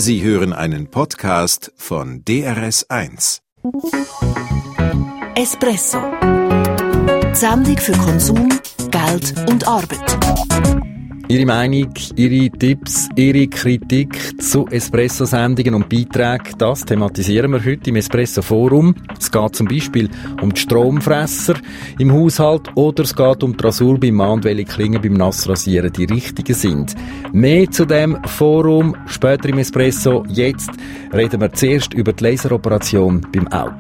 Sie hören einen Podcast von DRS1. Espresso. Die Sendung für Konsum, Geld und Arbeit. Ihre Meinung, Ihre Tipps, Ihre Kritik zu Espresso-Sendungen und Beiträgen, das thematisieren wir heute im Espresso-Forum. Es geht zum Beispiel um die Stromfresser im Haushalt oder es geht um die Rasur beim Mann und welche Klingen beim Nassrasieren die richtigen sind. Mehr zu dem Forum später im Espresso. Jetzt reden wir zuerst über die Laseroperation beim Auge.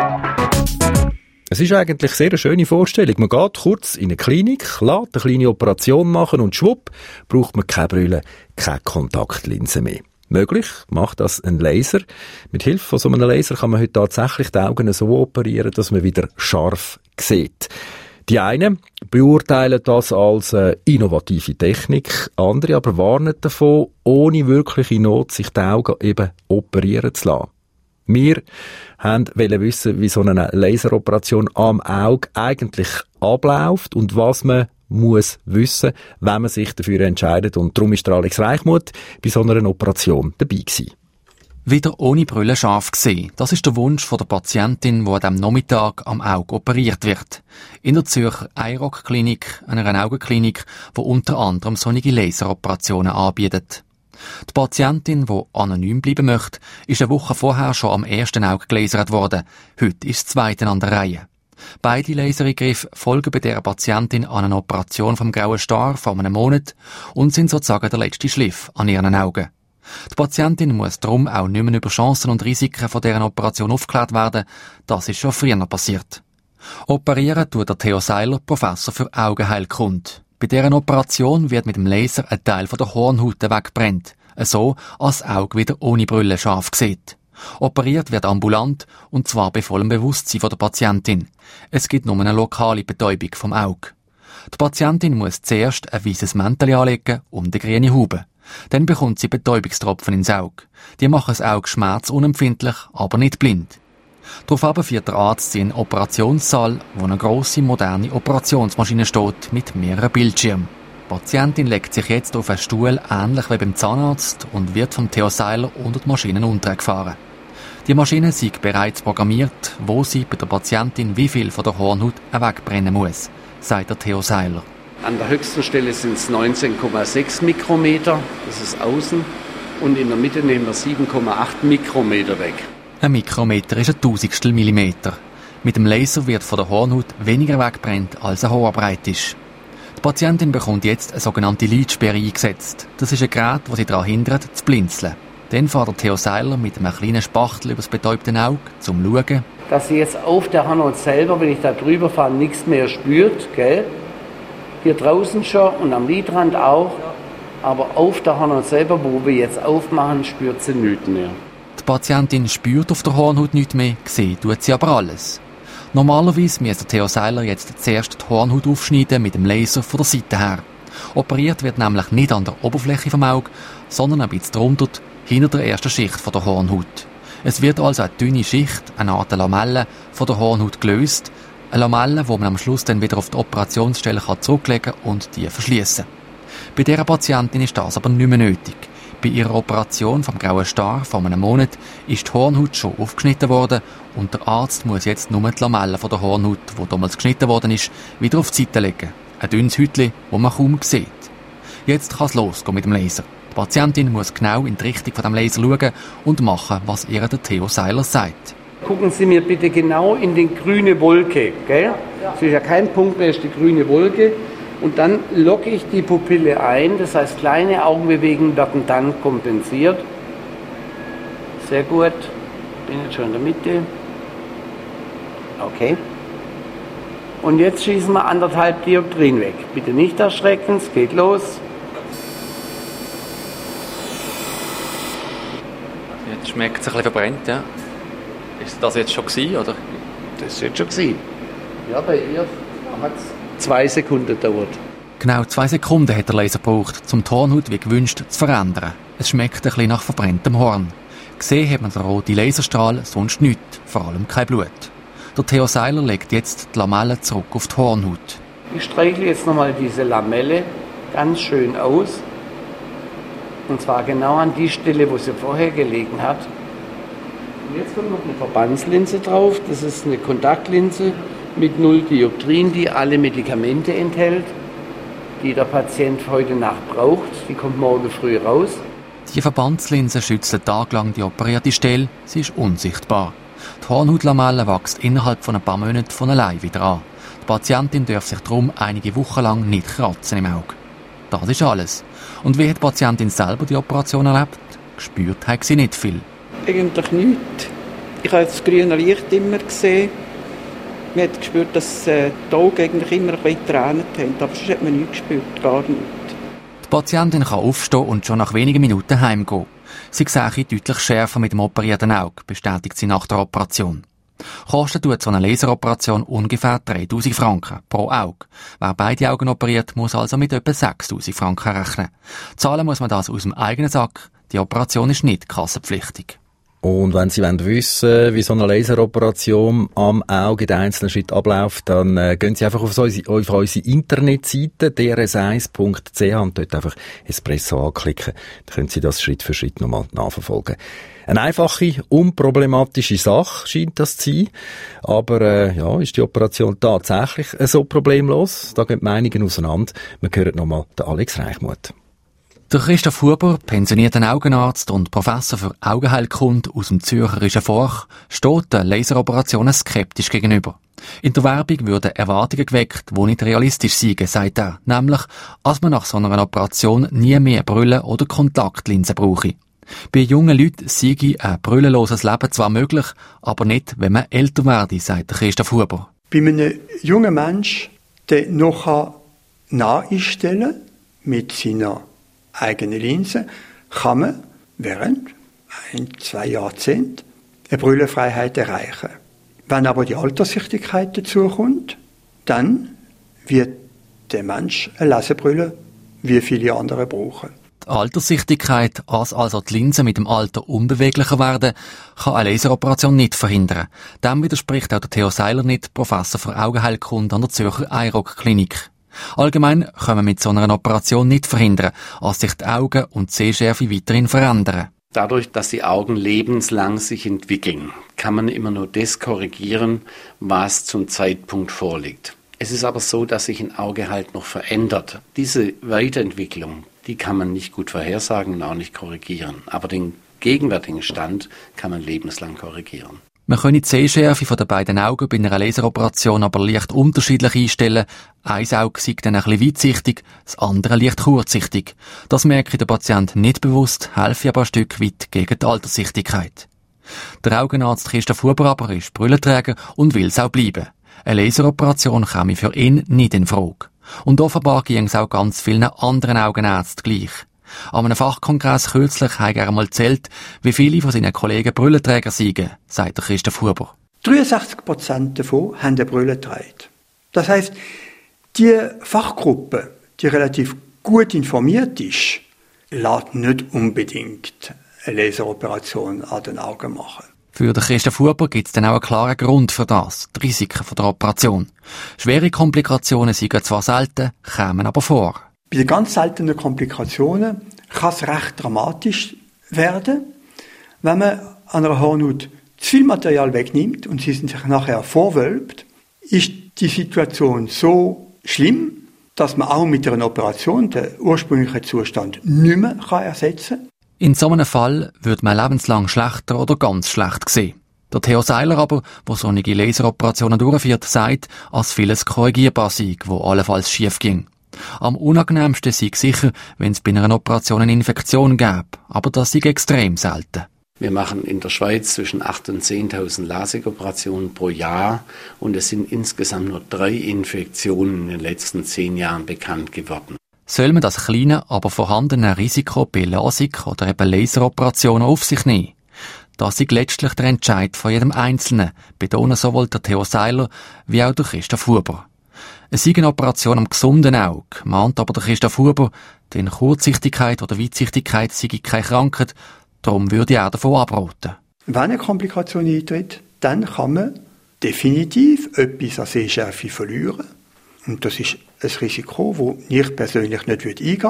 Es ist eigentlich sehr eine schöne Vorstellung. Man geht kurz in eine Klinik, lässt eine kleine Operation machen und schwupp, braucht man keine Brille, keine Kontaktlinse mehr. Möglich macht das ein Laser. Mit Hilfe von so einem Laser kann man heute tatsächlich die Augen so operieren, dass man wieder scharf sieht. Die einen beurteilen das als innovative Technik, andere aber warnen davon, ohne wirkliche Not sich die Augen eben operieren zu lassen. Wir wollten wissen, wie so eine Laseroperation am Auge eigentlich abläuft und was man muss wissen, wenn man sich dafür entscheidet. Und darum ist der Alex Reichmuth bei so einer Operation dabei gewesen. Wieder ohne Brille scharf sehen. Das ist der Wunsch von der Patientin, die an diesem Nachmittag am Auge operiert wird. In der Zürcher Eirock-Klinik, einer Augenklinik, die unter anderem solche Laseroperationen anbietet. Die Patientin, die anonym bleiben möchte, ist eine Woche vorher schon am ersten Auge gelasert worden. Heute ist das zweite an der Reihe. Beide Lasereingriffe folgen bei dieser Patientin an einer Operation vom grauen Star vor einem Monat und sind sozusagen der letzte Schliff an ihren Augen. Die Patientin muss darum auch nicht mehr über Chancen und Risiken von dieser Operation aufgeklärt werden. Das ist schon früher passiert. Operieren tut der Theo Seiler, Professor für Augenheilkunde. Bei dieser Operation wird mit dem Laser ein Teil von der Hornhaut weggebrannt, so als das Auge wieder ohne Brille scharf sieht. Operiert wird ambulant, und zwar bei vollem Bewusstsein von der Patientin. Es gibt nur eine lokale Betäubung vom Auge. Die Patientin muss zuerst ein weißes Mäntel anlegen und eine grüne Haube. Dann bekommt sie Betäubungstropfen ins Auge. Die machen das Auge schmerzunempfindlich, aber nicht blind. Daraufhin führt der Arzt sie in den Operationssaal, wo eine grosse, moderne Operationsmaschine steht mit mehreren Bildschirmen. Die Patientin legt sich jetzt auf einen Stuhl, ähnlich wie beim Zahnarzt, und wird vom Theo Seiler unter die Maschine untergefahren. Die Maschine ist bereits programmiert, wo sie bei der Patientin wie viel von der Hornhaut wegbrennen muss, sagt der Theo Seiler. An der höchsten Stelle sind es 19,6 Mikrometer, das ist außen, und in der Mitte nehmen wir 7,8 Mikrometer weg. Ein Mikrometer ist ein Tausendstel Millimeter. Mit dem Laser wird von der Hornhaut weniger wegbrennt, als eine Haarbreit ist. Die Patientin bekommt jetzt eine sogenannte Lidsperre eingesetzt. Das ist ein Gerät, das sie daran hindert, zu blinzeln. Dann fährt der Theo Seiler mit einem kleinen Spachtel über das betäubte Auge, zum Schauen. Dass sie jetzt auf der Hornhaut selber, wenn ich da drüber fahre, nichts mehr spürt, gell? Hier draußen schon und am Lidrand auch. Aber auf der Hornhaut selber, wo wir jetzt aufmachen, spürt sie nichts mehr. Die Patientin spürt auf der Hornhaut nichts mehr, sehen tut sie aber alles. Normalerweise müsste Theo Seiler jetzt zuerst die Hornhaut aufschneiden mit dem Laser von der Seite her. Operiert wird nämlich nicht an der Oberfläche vom Auge, sondern ein bisschen drunter, hinter der ersten Schicht von der Hornhaut. Es wird also eine dünne Schicht, eine Art Lamelle, von der Hornhaut gelöst. Eine Lamelle, die man am Schluss dann wieder auf die Operationsstelle zurücklegen und die verschließen. Bei dieser Patientin ist das aber nicht mehr nötig. Bei ihrer Operation vom grauen Star vor einem Monat ist die Hornhaut schon aufgeschnitten worden und der Arzt muss jetzt nur die Lamelle von der Hornhaut, die damals geschnitten worden ist, wieder auf die Seite legen. Ein dünnes Häutchen, das man kaum sieht. Jetzt kann es losgehen mit dem Laser. Die Patientin muss genau in die Richtung von dem Laser schauen und machen, was ihr der Theo Seiler sagt. Gucken Sie mir bitte genau in die grüne Wolke, gell? Es ist ja kein Punkt mehr, es ist die grüne Wolke. Und dann locke ich die Pupille ein, das heißt, kleine Augenbewegungen werden dann kompensiert. Sehr gut, bin jetzt schon in der Mitte. Okay. Und jetzt schießen wir 1,5 Dioptrien weg. Bitte nicht erschrecken, es geht los. Jetzt schmeckt es ein bisschen verbrennt, ja. Ist das jetzt schon gewesen, oder? Das ist jetzt schon gewesen. Ja, bei ihr hat es 2 Sekunden gedauert. Genau 2 Sekunden hat der Laser gebraucht, um die Hornhaut wie gewünscht zu verändern. Es schmeckt ein bisschen nach verbrenntem Horn. Gesehen hat man den roten Laserstrahl, sonst nichts, vor allem kein Blut. Der Theo Seiler legt jetzt die Lamelle zurück auf die Hornhaut. Ich streichle jetzt nochmal diese Lamelle ganz schön aus. Und zwar genau an die Stelle, wo sie vorher gelegen hat. Und jetzt kommt noch eine Verbandslinse drauf. Das ist eine Kontaktlinse mit 0 Dioptrien, die alle Medikamente enthält, die der Patient heute Nacht braucht. Die kommt morgen früh raus. Die Verbandslinse schützt den Tag lang die operierte Stelle. Sie ist unsichtbar. Die Hornhautlamelle wächst innerhalb von ein paar Monaten von allein wieder an. Die Patientin darf sich darum einige Wochen lang nicht kratzen im Auge. Das ist alles. Und wie hat die Patientin selber die Operation erlebt? Gespürt hat sie nicht viel. Eigentlich nichts. Ich habe das grüne Licht immer gesehen. Man hat gespürt, dass die Augen eigentlich immer ein bisschen getränt haben. Aber sonst hat man nichts gespürt, gar nichts. Die Patientin kann aufstehen und schon nach wenigen Minuten heimgehen. Sie sehe deutlich schärfer mit dem operierten Auge, bestätigt sie nach der Operation. Kostet tut so eine Laseroperation ungefähr 3'000 Franken pro Auge. Wer beide Augen operiert, muss also mit etwa 6'000 Franken rechnen. Zahlen muss man das aus dem eigenen Sack. Die Operation ist nicht kassenpflichtig. Und wenn Sie wissen wollen, wie so eine Laseroperation am Auge in den einzelnen Schritten abläuft, dann gehen Sie einfach auf unsere Internetseite drs1.ch und dort einfach Espresso anklicken. Dann können Sie das Schritt für Schritt nochmal nachverfolgen. Eine einfache, unproblematische Sache scheint das zu sein. Aber ist die Operation tatsächlich so problemlos? Da gehen die Meinungen auseinander. Wir hören nochmal den Alex Reichmuth. Der Christoph Huber, pensionierter Augenarzt und Professor für Augenheilkunde aus dem Zürcherischen Forch, steht den Laseroperationen skeptisch gegenüber. In der Werbung würden Erwartungen geweckt, die nicht realistisch seien, sagt er. Nämlich, dass man nach so einer Operation nie mehr Brille oder Kontaktlinsen brauche. Bei jungen Leuten sei ein brüllenloses Leben zwar möglich, aber nicht, wenn man älter werde, sagt Christoph Huber. Bei einem jungen Menschen, der noch nachstellen mit seiner eigenen Linse, kann man während 1-2 Jahrzehnten eine Brüllenfreiheit erreichen. Wenn aber die Alterssichtigkeit dazukommt, dann wird der Mensch eine Lesebrille wie viele andere brauchen. Die Alterssichtigkeit, als also die Linsen mit dem Alter unbeweglicher werden, kann eine Laseroperation nicht verhindern. Dem widerspricht auch der Theo Seiler nicht, Professor für Augenheilkunde an der Zürcher EIROC-Klinik. Allgemein können wir mit so einer Operation nicht verhindern, dass sich die Augen und die Sehschärfe weiterhin verändern. Dadurch, dass die Augen lebenslang sich entwickeln, kann man immer nur das korrigieren, was zum Zeitpunkt vorliegt. Es ist aber so, dass sich ein Auge halt noch verändert. Diese Weiterentwicklung, die kann man nicht gut vorhersagen und auch nicht korrigieren. Aber den gegenwärtigen Stand kann man lebenslang korrigieren. Man kann die Sehschärfe der beiden Augen bei einer Laseroperation aber leicht unterschiedlich einstellen. Ein Auge sei dann ein bisschen weitsichtig, das andere leicht kurzsichtig. Das merke der Patient nicht bewusst, helfe aber ein Stück weit gegen die Alterssichtigkeit. Der Augenarzt Christoph Huber aber ist Brillenträger und will es auch bleiben. Eine Laseroperation käme für ihn nicht in Frage. Und offenbar ging es auch ganz vielen anderen Augenärzten gleich. An einem Fachkongress kürzlich hat er einmal gezählt, wie viele von seinen Kollegen Brillenträger seien, sagt Christoph Huber. 63% davon haben eine Brille getragen. Das heisst, die Fachgruppe, die relativ gut informiert ist, lässt nicht unbedingt eine Laseroperation an den Augen machen. Für den Christoph Huber gibt es dann auch einen klaren Grund für das, die Risiken der Operation. Schwere Komplikationen seien zwar selten, kommen aber vor. Bei den ganz seltenen Komplikationen kann es recht dramatisch werden, wenn man an einer Hornhaut zu viel Material wegnimmt und sie sich nachher vorwölbt, ist die Situation so schlimm, dass man auch mit einer Operation den ursprünglichen Zustand nicht mehr ersetzen kann. In so einem Fall wird man lebenslang schlechter oder ganz schlecht sehen. Der Theo Seiler aber, der solche Laseroperationen durchführt, sagt, dass vieles korrigierbar sei, wo allenfalls schief ging. Am unangenehmsten sei sicher, wenn es bei einer Operation eine Infektion gäbe, aber das sei extrem selten. Wir machen in der Schweiz zwischen 8.000 und 10.000 LASIK-Operationen pro Jahr und es sind insgesamt nur 3 Infektionen in den letzten 10 Jahren bekannt geworden. Soll man das kleine, aber vorhandene Risiko bei LASIK oder eben Laseroperationen auf sich nehmen? Das ist letztlich der Entscheid von jedem Einzelnen, betonen sowohl der Theo Seiler wie auch der Christoph Huber. Es sei eine Operation am gesunden Auge, mahnt aber der Christoph Huber, denn Kurzsichtigkeit oder Weitsichtigkeit sei keine Krankheit, darum würde er davon abraten. Wenn eine Komplikation eintritt, dann kann man definitiv etwas an Sehschärfe verlieren. Und das ist ein Risiko, das ich persönlich nicht eingehen würde.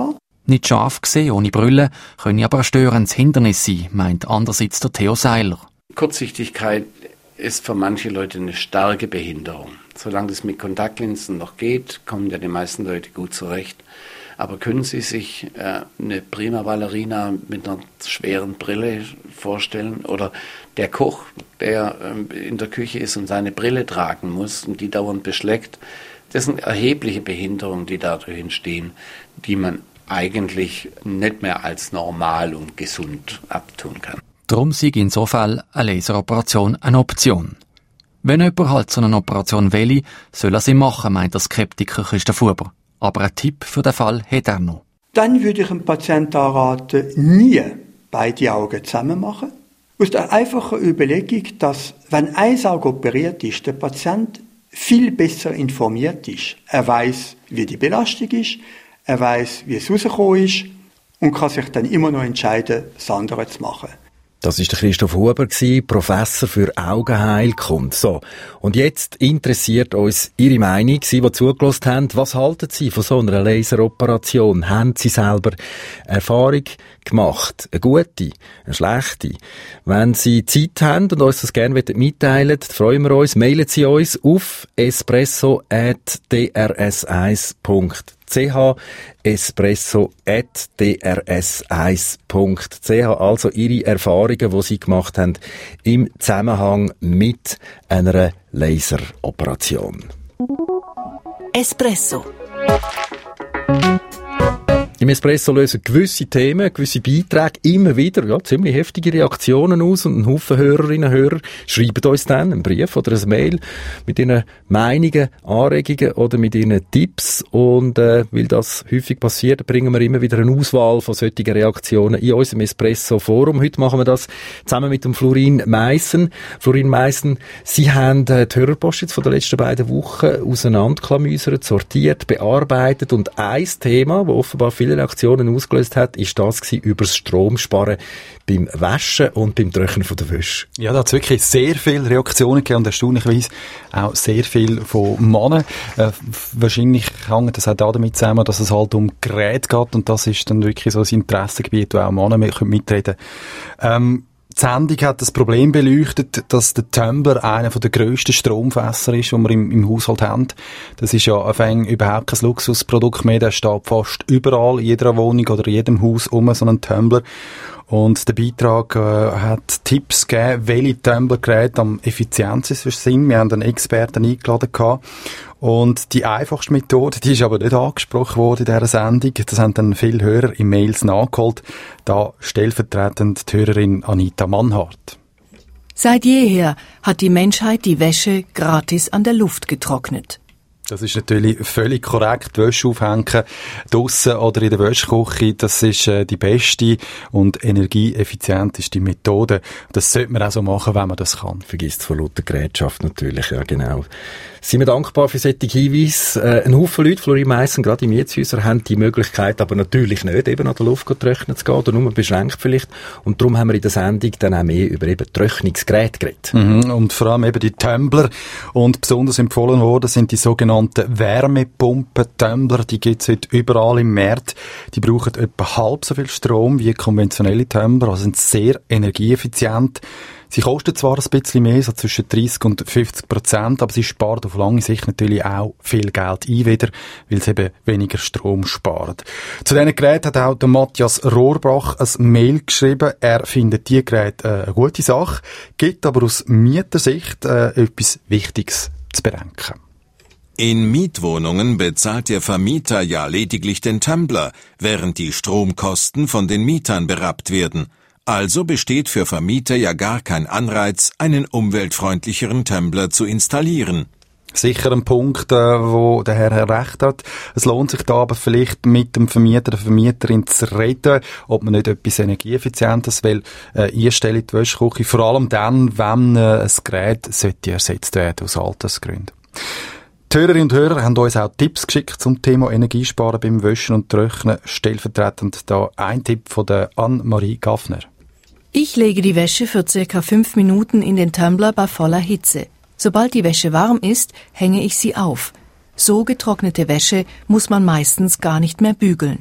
Nicht scharf sehen, ohne Brille, können aber ein störendes Hindernis sein, meint andererseits der Theo Seiler. Kurzsichtigkeit ist für manche Leute eine starke Behinderung. Solange das mit Kontaktlinsen noch geht, kommen ja die meisten Leute gut zurecht. Aber können Sie sich eine prima Ballerina mit einer schweren Brille vorstellen? Oder der Koch, der in der Küche ist und seine Brille tragen muss und die dauernd beschlägt? Das sind erhebliche Behinderungen, die dadurch entstehen, die man eigentlich nicht mehr als normal und gesund abtun kann. Darum sei in so Fall eine Laseroperation eine Option. Wenn jemand halt so eine Operation will, soll er sie machen, meint der Skeptiker Christoph Huber. Aber einen Tipp für den Fall hat er noch. Dann würde ich einem Patienten anraten, nie beide Augen zusammen machen. Aus der einfachen Überlegung, dass, wenn ein Auge operiert ist, der Patient viel besser informiert ist. Er weiß, wie die Belastung ist, er weiß, wie es rausgekommen ist und kann sich dann immer noch entscheiden, das andere zu machen. Das war der Christoph Huber, Professor für Augenheilkunde. So. Und jetzt interessiert uns Ihre Meinung, Sie, die zugelassen haben. Was halten Sie von so einer Laseroperation? Haben Sie selber Erfahrung gemacht? Eine gute, eine schlechte? Wenn Sie Zeit haben und uns das gerne mitteilen, freuen wir uns. Mailen Sie uns auf espresso@drs1.ch espresso@drs1.ch, also Ihre Erfahrungen, die Sie gemacht haben im Zusammenhang mit einer Laseroperation. Espresso. Im Espresso lösen gewisse Themen, gewisse Beiträge immer wieder ziemlich heftige Reaktionen aus und ein Haufen Hörerinnen und Hörer schreiben uns dann einen Brief oder ein Mail mit ihren Meinungen, Anregungen oder mit ihren Tipps und weil das häufig passiert, bringen wir immer wieder eine Auswahl von solchen Reaktionen in unserem Espresso-Forum. Heute machen wir das zusammen mit dem Florin Meissen. Florin Meissen, Sie haben die Hörerpost jetzt von den letzten beiden Wochen auseinanderklamüsert, sortiert, bearbeitet und ein Thema, das offenbar viele Reaktionen ausgelöst hat, ist das über das Stromsparen beim Waschen und beim Trocknen von der Wäsche. Ja, da hat es wirklich sehr viele Reaktionen gegeben und erstaunlicherweise auch sehr viel von Männern. Wahrscheinlich hängt das auch damit zusammen, dass es halt um Geräte geht und das ist dann wirklich so ein Interessengebiet, wo auch Männer mitreden können. Die Sendung hat das Problem beleuchtet, dass der Tumbler einer der grössten Stromfässer ist, die wir im Haushalt haben. Das ist ja überhaupt kein Luxusprodukt mehr, der steht fast überall, in jeder Wohnung oder in jedem Haus so einen Tumbler. Und der Beitrag hat Tipps gegeben, welche Tumblergeräte am effizientesten sind. Wir haben einen Experten eingeladen gehabt. Und die einfachste Methode, die ist aber nicht angesprochen worden in dieser Sendung. Das haben dann viele Hörer in Mails nachgeholt. Da stellvertretend die Hörerin Anita Mannhardt. Seit jeher hat die Menschheit die Wäsche gratis an der Luft getrocknet. Das ist natürlich völlig korrekt. Die Wäsche aufhängen, draussen oder in der Wäschküche, das ist die beste und energieeffizienteste Methode. Das sollte man auch so machen, wenn man das kann. Vergisst von lauter Gerätschaft natürlich, ja genau. Sind wir dankbar für solche Hinweise. Ein Haufen Leute, Florin Meissen, gerade im Mietshäuser, haben die Möglichkeit, aber natürlich nicht, eben an der Luft trocknen zu gehen, oder nur beschränkt vielleicht. Und darum haben wir in der Sendung dann auch mehr über eben Trocknungsgeräte geredet. Und vor allem eben die Tumbler. Und besonders empfohlen worden sind die sogenannten Wärmepumpen-Tumbler. Die gibt es heute überall im Markt. Die brauchen etwa halb so viel Strom wie konventionelle Tumbler, also sind sehr energieeffizient. Sie kosten zwar ein bisschen mehr, so zwischen 30% und 50%, aber sie spart auf lange Sicht natürlich auch viel Geld ein wieder, weil sie eben weniger Strom sparen. Zu diesen Geräten hat auch der Matthias Rohrbach ein Mail geschrieben. Er findet die Geräte eine gute Sache, gibt aber aus Mietersicht etwas Wichtiges zu bedenken. In Mietwohnungen bezahlt der Vermieter ja lediglich den Tumbler, während die Stromkosten von den Mietern berappt werden. Also besteht für Vermieter ja gar kein Anreiz, einen umweltfreundlicheren Tumbler zu installieren. Sicher ein Punkt, wo der Herr recht hat. Es lohnt sich da aber vielleicht mit dem Vermieter, der Vermieterin zu reden, ob man nicht etwas Energieeffizientes will, einstellen in die Wäschküche. Vor allem dann, wenn ein Gerät sollte ersetzt werden aus Altersgründen. Die Hörerinnen und Hörer haben uns auch Tipps geschickt zum Thema Energiesparen beim Waschen und Trocknen. Stellvertretend da ein Tipp von der Anne-Marie Gaffner. Ich lege die Wäsche für ca. 5 Minuten in den Tumbler bei voller Hitze. Sobald die Wäsche warm ist, hänge ich sie auf. So getrocknete Wäsche muss man meistens gar nicht mehr bügeln.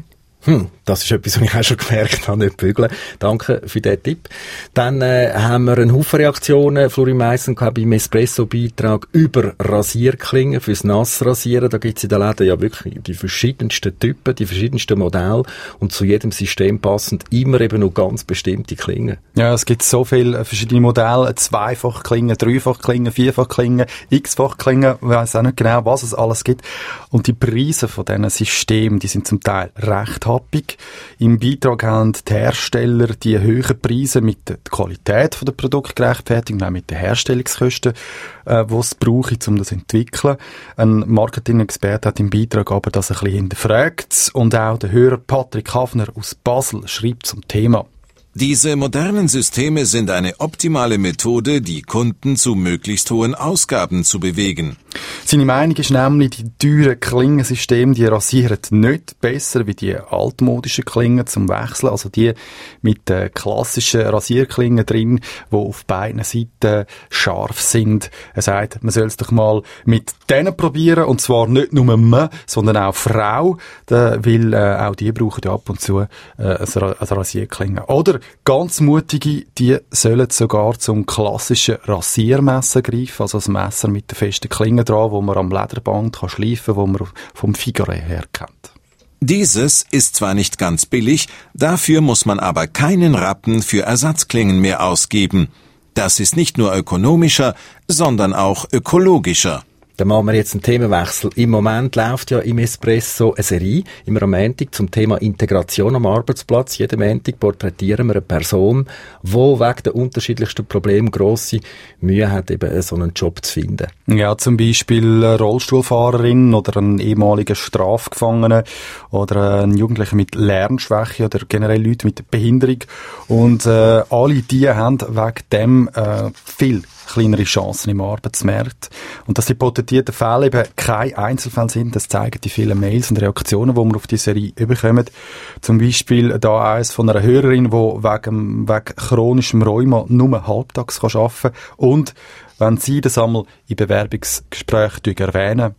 Das ist etwas, was ich auch schon gemerkt habe, nicht bügeln. Danke für den Tipp. Dann haben wir einen Haufen Reaktionen, Florin Meissen, beim Espresso-Beitrag über Rasierklingen fürs Nassrasieren. Da gibt es in den Läden ja wirklich die verschiedensten Typen, die verschiedensten Modelle und zu jedem System passend immer eben noch ganz bestimmte Klingen. Ja, es gibt so viele verschiedene Modelle, Zweifachklingen, Dreifachklingen, Vierfachklingen, X-Fachklingen, ich weiss auch nicht genau, was es alles gibt. Und die Preise von diesen Systemen, die sind zum Teil recht happig. Im Beitrag haben die Hersteller die höheren Preise mit der Qualität der Produkte gerechtfertigt und auch mit den Herstellungskosten, die es braucht, um das zu entwickeln. Ein Marketing-Experte hat im Beitrag aber das ein bisschen hinterfragt und auch der Hörer Patrick Hafner aus Basel schreibt zum Thema. Diese modernen Systeme sind eine optimale Methode, die Kunden zu möglichst hohen Ausgaben zu bewegen. Seine Meinung ist nämlich, die teuren Klingensysteme, die rasieren nicht besser wie die altmodischen Klingen zum Wechseln, also die mit den klassischen Rasierklingen drin, die auf beiden Seiten scharf sind. Er sagt, man soll es doch mal mit denen probieren, und zwar nicht nur Mann, sondern auch Frau, weil auch die brauchen ja ab und zu eine Rasierklinge. Oder ganz mutige, die sollen sogar zum klassischen Rasiermesser greifen, also das Messer mit der festen Klinge dran, wo man am Lederband schleifen kann, wo man vom Figaro her kennt. Dieses ist zwar nicht ganz billig, dafür muss man aber keinen Rappen für Ersatzklingen mehr ausgeben. Das ist nicht nur ökonomischer, sondern auch ökologischer. Dann machen wir jetzt einen Themenwechsel. Im Moment läuft ja im Espresso eine Serie, immer am Montag, zum Thema Integration am Arbeitsplatz. Jeden Montag porträtieren wir eine Person, die wegen der unterschiedlichsten Probleme grosse Mühe hat, eben so einen Job zu finden. Ja, zum Beispiel eine Rollstuhlfahrerin oder ein ehemaliger Strafgefangener oder ein Jugendlicher mit Lernschwäche oder generell Leute mit Behinderung. Und alle die haben wegen dem viel kleinere Chancen im Arbeitsmarkt. Und dass die potenzierten Fälle eben keine Einzelfälle sind, das zeigen die vielen Mails und Reaktionen, die wir auf die Serie bekommen. Zum Beispiel da eins von einer Hörerin, die wegen chronischem Rheuma nur halbtags arbeiten kann. Und wenn sie das einmal im Bewerbungsgespräch erwähnen,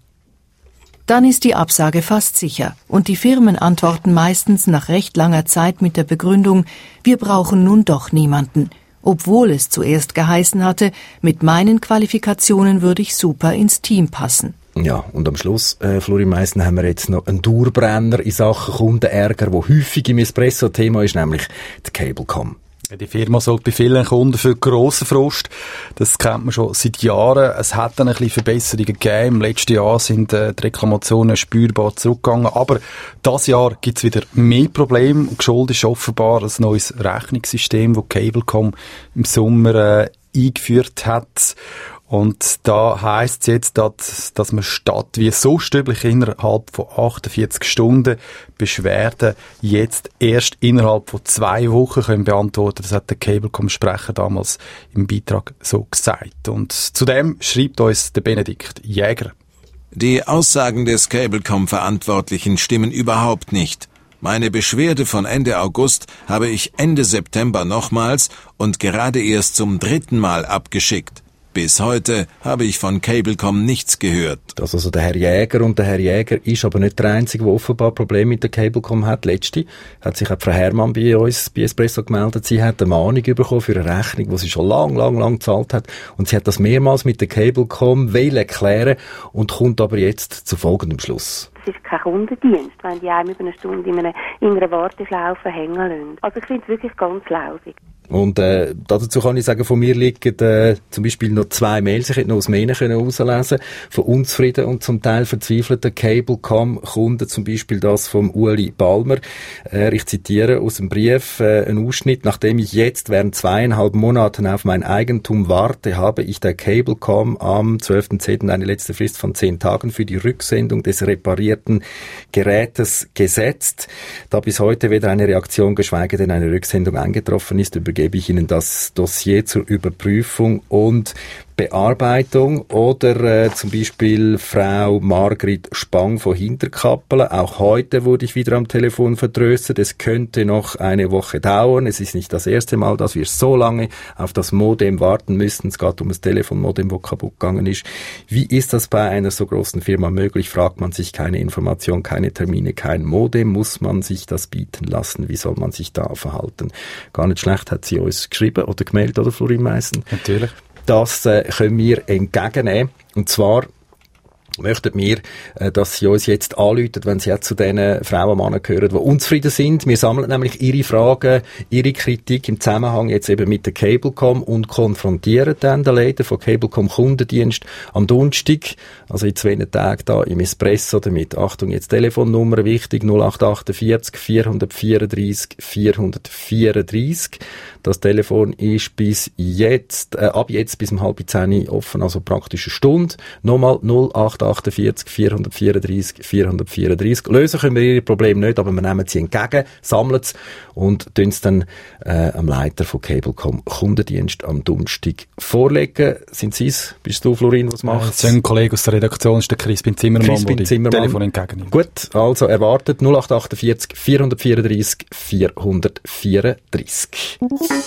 dann ist die Absage fast sicher. Und die Firmen antworten meistens nach recht langer Zeit mit der Begründung, wir brauchen nun doch niemanden. Obwohl es zuerst geheißen hatte, mit meinen Qualifikationen würde ich super ins Team passen. Ja, und am Schluss, Florin Meissen, haben wir jetzt noch einen Dauerbrenner in Sachen Kundenärger, der häufig im Espresso-Thema ist, nämlich die Cablecom. Die Firma sorgt bei vielen Kunden für grossen Frust. Das kennt man schon seit Jahren. Es hat dann ein bisschen Verbesserungen gegeben. Im letzten Jahr sind die Reklamationen spürbar zurückgegangen. Aber dieses Jahr gibt es wieder mehr Probleme. Geschuldet ist offenbar ein neues Rechnungssystem, das Cablecom im Sommer eingeführt hat. Und da heisst es jetzt, dass man statt wie sonst üblich innerhalb von 48 Stunden Beschwerden jetzt erst innerhalb von 2 Wochen können beantworten. Das hat der Cablecom-Sprecher damals im Beitrag so gesagt. Und zudem schreibt uns der Benedikt Jäger. Die Aussagen des Cablecom-Verantwortlichen stimmen überhaupt nicht. Meine Beschwerde von Ende August habe ich Ende September nochmals und gerade erst zum 3. Mal abgeschickt. Bis heute habe ich von Cablecom nichts gehört. Das also der Herr Jäger, und der Herr Jäger ist aber nicht der Einzige, der offenbar Probleme mit der Cablecom hat. Letzte hat sich auch Frau Herrmann bei uns, bei Espresso gemeldet. Sie hat eine Mahnung bekommen für eine Rechnung, die sie schon lang gezahlt hat. Und sie hat das mehrmals mit der Cablecom erklären und kommt aber jetzt zu folgendem Schluss. Es ist kein Kundendienst, wenn die einem über eine Stunde in einer Warteschlaufe hängen lassen. Also ich finde es wirklich ganz lausig. Und dazu kann ich sagen, von mir liegen zum Beispiel noch 2 Mails, ich hätte noch aus Mails herauslesen, von unzufrieden und zum Teil verzweifelten Cablecom-Kunden, zum Beispiel das vom Ueli Balmer. Ich zitiere aus dem Brief einen Ausschnitt: Nachdem ich jetzt während 2,5 Monaten auf mein Eigentum warte, habe ich der Cablecom am 12.10. eine letzte Frist von 10 Tagen für die Rücksendung des reparierten Gerätes gesetzt. Da bis heute weder eine Reaktion, geschweige denn eine Rücksendung eingetroffen ist, übergebe ich Ihnen das Dossier zur Überprüfung und Bearbeitung oder zum Beispiel Frau Margrit Spang von Hinterkappelen. Auch heute wurde ich wieder am Telefon vertröstet. Es könnte noch eine Woche dauern. Es ist nicht das erste Mal, dass wir so lange auf das Modem warten müssen. Es geht um das Telefonmodem, wo kaputt gegangen ist. Wie ist das bei einer so großen Firma möglich? Fragt man sich, keine Information, keine Termine, kein Modem. Muss man sich das bieten lassen? Wie soll man sich da verhalten? Gar nicht schlecht, hat sie uns geschrieben oder gemeldet, oder Florin Meissen? Natürlich. Das können wir entgegennehmen. Und zwar möchten wir, dass Sie uns jetzt anrufen, wenn Sie auch zu den Frauen und Männern gehören, die unzufrieden sind. Wir sammeln nämlich Ihre Fragen, Ihre Kritik im Zusammenhang jetzt eben mit der Cablecom und konfrontieren dann den Leiter von Cablecom Kundendienst am Donnerstag, also in 2 Tagen da im Espresso damit. Achtung, jetzt Telefonnummer wichtig, 0848 434 434. Das Telefon ist bis jetzt, ab jetzt bis um 9:30 offen, also praktisch eine Stunde. Nochmal 0848 434 434. Lösen können wir Ihre Probleme nicht, aber wir nehmen sie entgegen, sammeln es und tun es dann am Leiter von Cablecom Kundendienst am Donnerstag vorlegen. Sind Sie es? Bist du, Florin, was macht? Das ist ein Kollege aus der Redaktion, ist der Crispin Zimmermann, der das Telefon entgegennimmt. Gut, also erwartet 0848 434 434.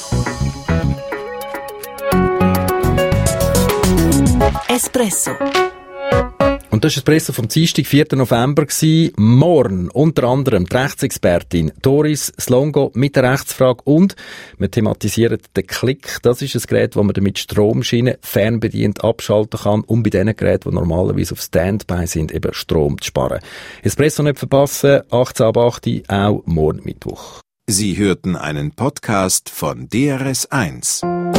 Espresso. Und das war Espresso vom Dienstag, 4. November gewesen. Morgen unter anderem die Rechtsexpertin Doris Slongo mit der Rechtsfrage und wir thematisieren den Klick. Das ist ein Gerät, das man mit Stromschienen fernbedient abschalten kann, um bei den Geräten, die normalerweise auf Standby sind, eben Strom zu sparen. Espresso nicht verpassen, 18 ab 8, auch morgen Mittwoch. Sie hörten einen Podcast von DRS1.